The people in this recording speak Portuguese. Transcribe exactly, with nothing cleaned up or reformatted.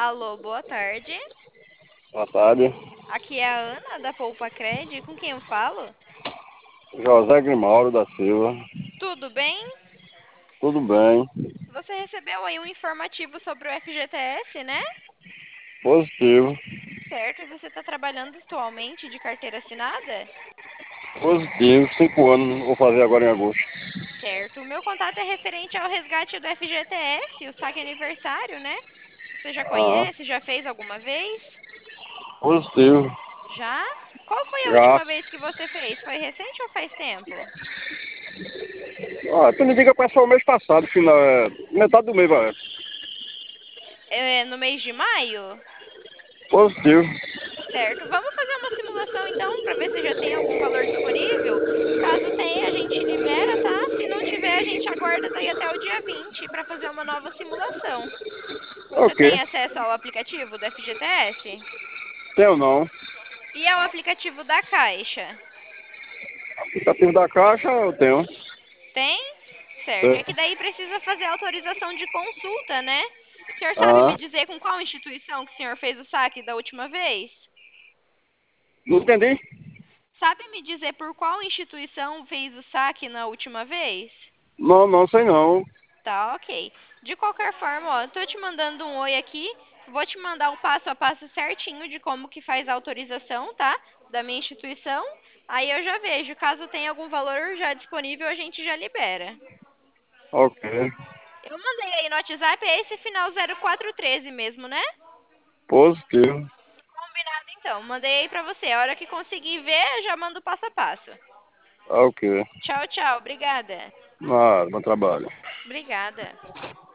Alô, boa tarde. Boa tarde. Aqui é a Ana da Poupa Cred. Com quem eu falo? José Grimaldo da Silva. Tudo bem? Tudo bem? Você recebeu aí um informativo sobre o F G T S, né? Positivo. Certo, e você está trabalhando atualmente de carteira assinada? Positivo. Cinco anos. Vou fazer agora em agosto. Certo, o meu contato é referente ao resgate do F G T S, o saque aniversário, né? Você já Ah, conhece? Já fez alguma vez? positivo. Já? Qual foi a Já. última vez que você fez? Foi recente ou faz tempo? Ah, tu me diga para só o mês passado, final, é, metade do mês, vai. É, no mês de maio? Positivo. Certo, vamos fazer uma simulação então, para ver se já tem algum valor disponível. Caso tenha, a gente libera, tá? Se não tiver, a gente aguarda daí até o dia vinte para fazer uma nova simulação. Você Ok. tem acesso ao aplicativo do F G T S? Tenho não. E ao aplicativo da Caixa? Aplicativo da Caixa eu tenho. Tem? Certo. É Tenho. que daí precisa fazer autorização de consulta, né? O senhor sabe me Ah, dizer com qual instituição que o senhor fez o saque da última vez? não entendi? Sabe me dizer por qual instituição fez o saque na última vez? Não, não sei não. Tá, ok. De qualquer forma, ó, eu tô te mandando um oi aqui. Vou te mandar o passo a passo certinho de como que faz a autorização, tá? Da minha instituição. Aí eu já vejo. Caso tenha algum valor já disponível, a gente já libera. Ok. Eu mandei aí no WhatsApp, é esse final zero quatro um três mesmo, né? Positivo. Combinado então. Mandei aí pra você. A hora que conseguir ver, eu já mando o passo a passo. Ok. Tchau, tchau. Obrigada. Nada, bom trabalho. Obrigada.